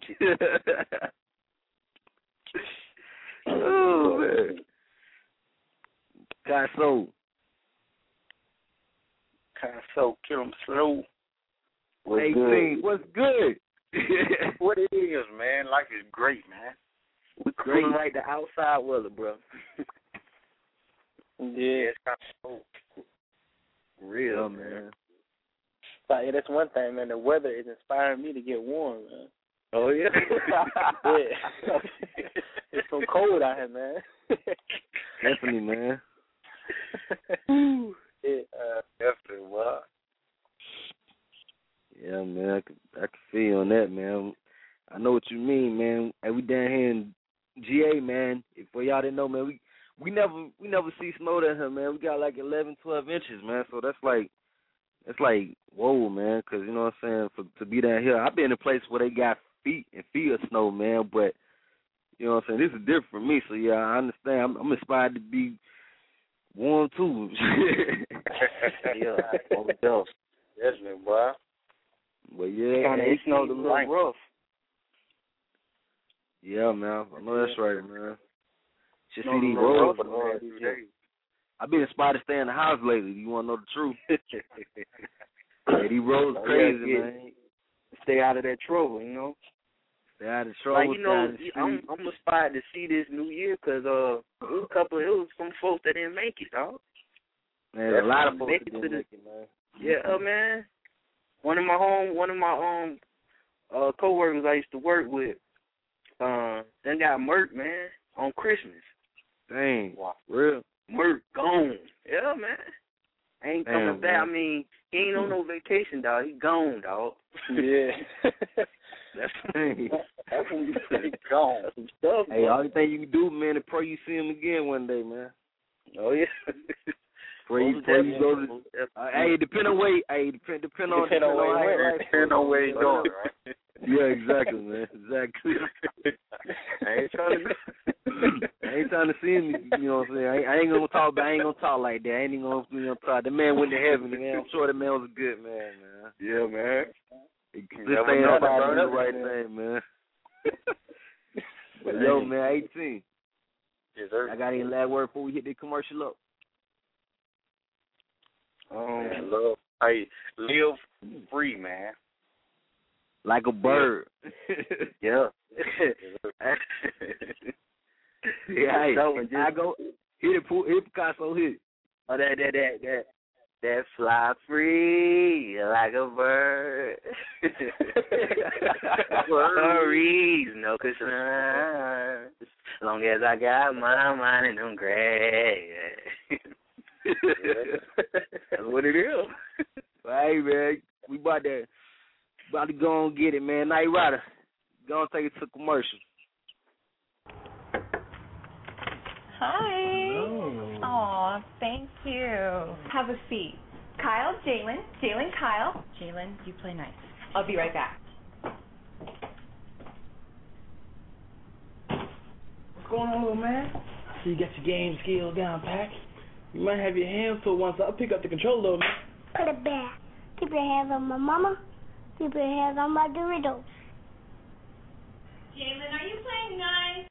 Speaker 9: Oh man. Casso.
Speaker 6: Casso, kill him slow.
Speaker 9: What's eighteen, good? What's good?
Speaker 6: What it is, man. Life is great, man.
Speaker 8: We cruising like the outside weather, bro.
Speaker 7: Yeah,
Speaker 6: it's kind of cool.
Speaker 9: Real, yeah, man.
Speaker 7: But yeah, that's one thing, man. The weather is inspiring me to get warm, man.
Speaker 8: Oh yeah.
Speaker 7: Yeah. It's so cold out here, man.
Speaker 9: Definitely, man.
Speaker 7: Yeah,
Speaker 6: uh, definitely, what?
Speaker 9: Yeah, man. I could, I could feel you on that, man. I know what you mean, man. Hey, we down here in G A, man. If for y'all didn't know, man, we we never we never see snow down here, man. We got like eleven, twelve inches, man. So that's like it's like whoa, man. Because you know what I'm saying. For to be down here, I've been in a place where they got feet and feet of snow, man. But you know what I'm saying. This is different for me. So yeah, I understand. I'm, I'm inspired to be warm too.
Speaker 8: Yeah, oh,
Speaker 6: yes, man, boy.
Speaker 9: But yeah,
Speaker 8: kind of it snowed a little
Speaker 6: right.
Speaker 8: rough.
Speaker 9: Yeah, man. I know that's right, man. Should see these
Speaker 8: roads,
Speaker 9: roads, man. Yeah. I've been inspired to stay in the house lately. You want to know the truth? Yeah, these roads crazy,
Speaker 8: yeah,
Speaker 9: man.
Speaker 8: Stay out of that trouble, you know.
Speaker 9: Stay out of trouble.
Speaker 8: Like you know, I'm I'm inspired to see this new year because uh, it was a couple, it was some folks that didn't make it, dog.
Speaker 9: Man, a lot of folks
Speaker 8: make
Speaker 9: that
Speaker 8: it
Speaker 9: didn't
Speaker 8: to
Speaker 9: make it, man.
Speaker 8: Yeah, uh, man. One of my home, one of my um, uh, coworkers I used to work with, uh, then got murked, man, on Christmas.
Speaker 9: Dang, wow, real
Speaker 8: murked, gone. Yeah, man. Ain't coming
Speaker 9: Damn,
Speaker 8: back.
Speaker 9: man.
Speaker 8: I mean, he ain't on no vacation, dog. He gone, dog.
Speaker 6: Yeah.
Speaker 8: That's
Speaker 9: Dang.
Speaker 8: that's when you say gone. That's some stuff.
Speaker 9: Hey,
Speaker 8: man.
Speaker 9: all the thing you can do, man, is pray you see him again one day, man.
Speaker 8: Oh yeah.
Speaker 9: Pray you, pray you go to. Uh, hey, depend on where. Hey, depend depend on
Speaker 6: Depend on where
Speaker 9: how-
Speaker 6: you
Speaker 9: how-
Speaker 6: went. Depend on where you going, right?
Speaker 9: Yeah, exactly, man. Exactly.
Speaker 6: I ain't trying to.
Speaker 9: I ain't trying to see him. You know what I'm saying? I ain't, I ain't gonna talk. About, I ain't gonna talk like that. I ain't even gonna, you know, talk. The man went to heaven, man. I'm sure the man was a good man, man.
Speaker 6: Yeah, man.
Speaker 9: Just
Speaker 6: never
Speaker 9: saying
Speaker 6: know
Speaker 9: about
Speaker 6: about
Speaker 9: the
Speaker 6: it,
Speaker 9: right
Speaker 6: man.
Speaker 9: thing, man. But yo, man, eighteen.
Speaker 6: Yes, sir.
Speaker 9: I got any last word before we hit the commercial up?
Speaker 6: Um, love. Hey, live free, man.
Speaker 9: Like a bird.
Speaker 8: Yeah.
Speaker 9: Yeah, hey,
Speaker 8: So, just,
Speaker 9: I go hit it, hit Picasso, hit.
Speaker 8: Oh, that that that that that fly free like a bird. Worries, no concern. As long as I got my mind in them gray. That's what it is.
Speaker 9: Hey, man, we about to about to go and get it, man. Night Rider, go and take it to commercial.
Speaker 14: Hi.
Speaker 9: Hello.
Speaker 14: Aw, thank you. Have a seat. Kyle, Jalen. Jalen, Kyle. Jalen, you play nice. I'll be right back.
Speaker 15: What's going on, little man? So you got your game skills down, Pack. You might have your hands put one side. I'll pick up the controller, little man.
Speaker 16: Put it back. Keep your hands on my mama. Keep your hands on my Doritos.
Speaker 14: Jalen, are you playing nice?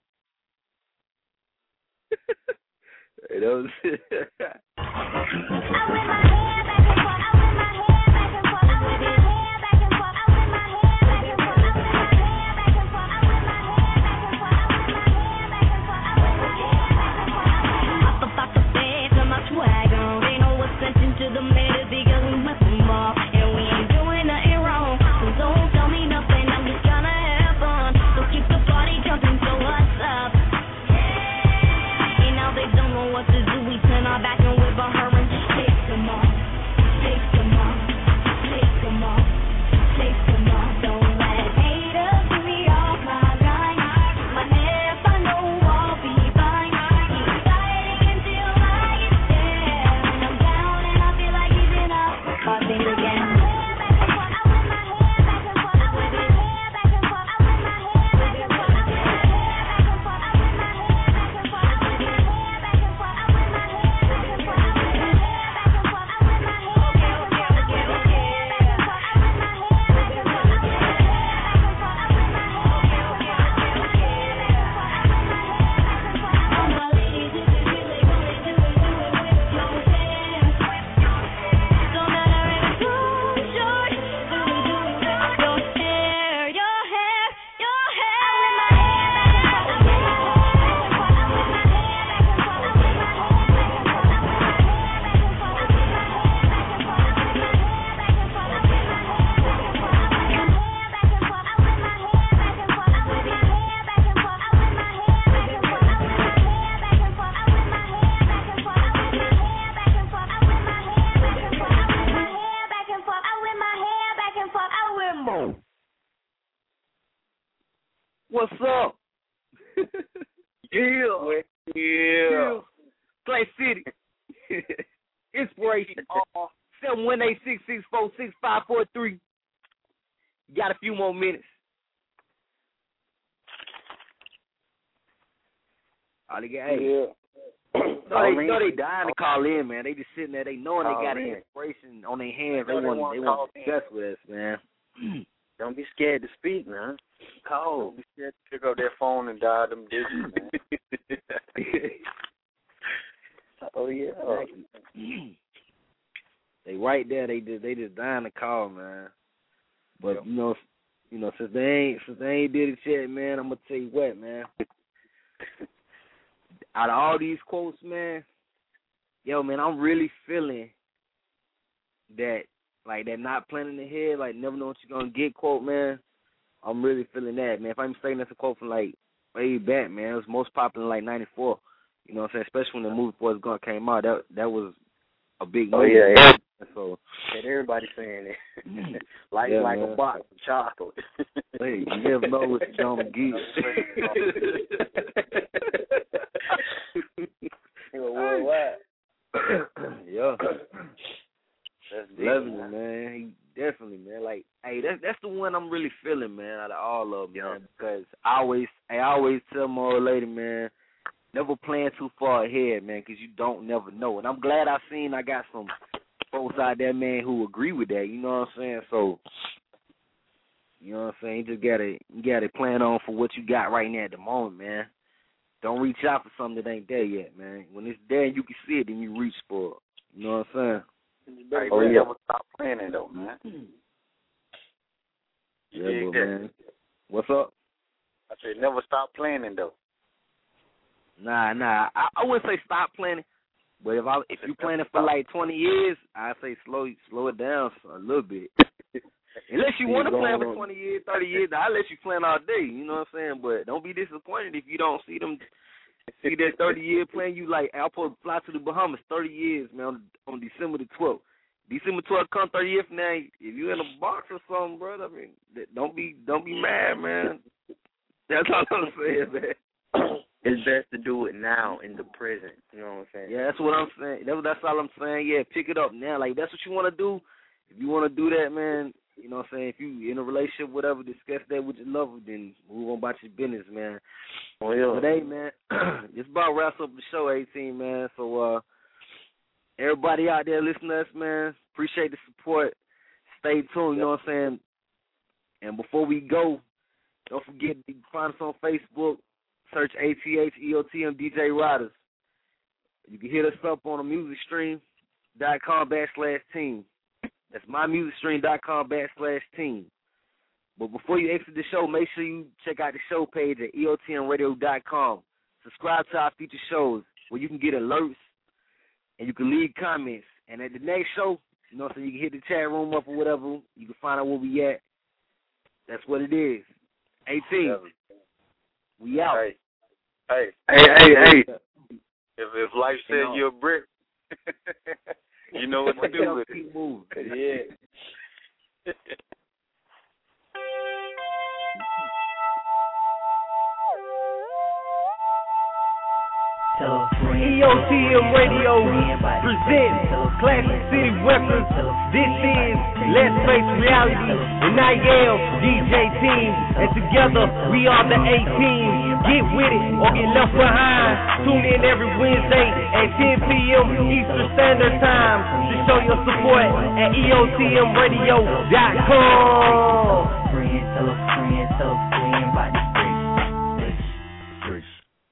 Speaker 9: Hey, that was it.
Speaker 16: Back and whip on her and just pick them off.
Speaker 4: Yeah. Yeah. Clay City. Inspiration. seven one eight, six six four, six five four three. You got a few more minutes. All they got, hey.
Speaker 6: Yeah.
Speaker 4: No, they know they dying to call in, man. They just sitting there. They knowing they got an inspiration on their hands. They want they want to discuss with us, man.
Speaker 8: Don't be scared to speak, man. Call.
Speaker 6: Don't be scared to pick up their phone and dial them digits, man.
Speaker 8: Oh yeah.
Speaker 4: They right there. They just they just dying to call, man. But yep. you know, you know, since they ain't since they ain't did it yet, man, I'm gonna tell you what, man. Out of all these quotes, man, yo, man, I'm really feeling that, like, that not planning ahead, like, never know what you're going to get quote, man. I'm really feeling that, man. If I'm mistaken, that's a quote from, like, way back, man. It was most popular in, like, ninety-four. You know what I'm saying? Especially when the movie Forrest Gump came out. That that was a big movie.
Speaker 8: Oh, yeah, yeah.
Speaker 4: So,
Speaker 8: and everybody saying it. like
Speaker 4: yeah,
Speaker 8: like
Speaker 4: man.
Speaker 8: a box of chocolate.
Speaker 4: Hey, you never know what you're going to get.
Speaker 8: Worldwide.
Speaker 4: Yeah.
Speaker 8: That's
Speaker 4: Loving it, man. He definitely, man. Like, hey, that's that's the one I'm really feeling, man, out of all of them, yeah. man. Because I always, I always tell my old lady, man, never plan too far ahead, man, because you don't never know. And I'm glad I seen I got some folks out there, man, who agree with that. You know what I'm saying? So, you know what I'm saying? You just gotta, you gotta plan on for what you got right now at the moment, man. Don't reach out for something that ain't there yet, man. When it's there and you can see it, then you reach for it. You know what I'm saying?
Speaker 6: Hey, oh, yeah. Never stop planning, though, man.
Speaker 4: Yeah, yeah, but, man. What's up?
Speaker 6: I said never stop planning, though.
Speaker 4: Nah, nah. I, I wouldn't say stop planning, but if I if you planning for like twenty years, I say slow slow it down a little bit. Unless you want to plan for twenty years, thirty years, I'll let you plan all day. You know what I'm saying? But don't be disappointed if you don't see them. See that thirty-year plan, you like, I'll supposed to fly to the Bahamas thirty years, man, on, on December the twelfth. December twelfth come thirty years from now, if you in a box or something, brother, I mean, don't be don't be mad, man. That's all I'm saying, man.
Speaker 8: It's best to do it now in the present. You know what I'm saying?
Speaker 4: Yeah, that's what I'm saying. That, that's all I'm saying. Yeah, pick it up now. Like, if that's what you want to do, if you want to do that, man, you know what I'm saying? If you in a relationship, whatever, discuss that with your lover, then move on about your business, man.
Speaker 8: Oh, yeah.
Speaker 4: But, hey, man, it's about wraps up the show, eighteen, man. So, uh, everybody out there listening to us, man, appreciate the support. Stay tuned, you know what I'm saying? And before we go, don't forget to find us on Facebook. Search A T H E O T M D J Riders. You can hit us up on the music stream dot com backslash team. That's mymusicstream.com backslash team. But before you exit the show, make sure you check out the show page at E O T M radio dot com. Subscribe to our future shows where you can get alerts and you can leave comments. And at the next show, you know what I'm saying, you can hit the chat room up or whatever. You can find out where we at. That's what it is. eighteen. We out.
Speaker 6: Hey, hey, hey, hey, hey. If, if life says you know, you're a brick, you know what to do with it.
Speaker 4: Move.
Speaker 6: Yeah.
Speaker 2: E O T M Radio presents Classic City Records. This is Let's Face Reality with Nayel, D J Team, and together we are the A-Team. Get with it or get left behind. Tune in every Wednesday at ten p.m. Eastern Standard Time to show your support at E O T M radio dot com.